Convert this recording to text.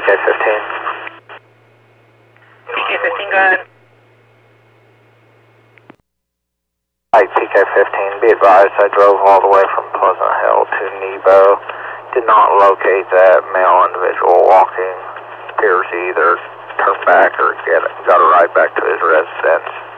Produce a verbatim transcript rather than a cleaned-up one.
K fifteen. P K fifteen, go ahead. Hi, P K fifteen, be advised I drove all the way from Pleasant Hill to Nebo. Did not locate that male individual walking. Appears he either turned back or get, got a ride back to his residence.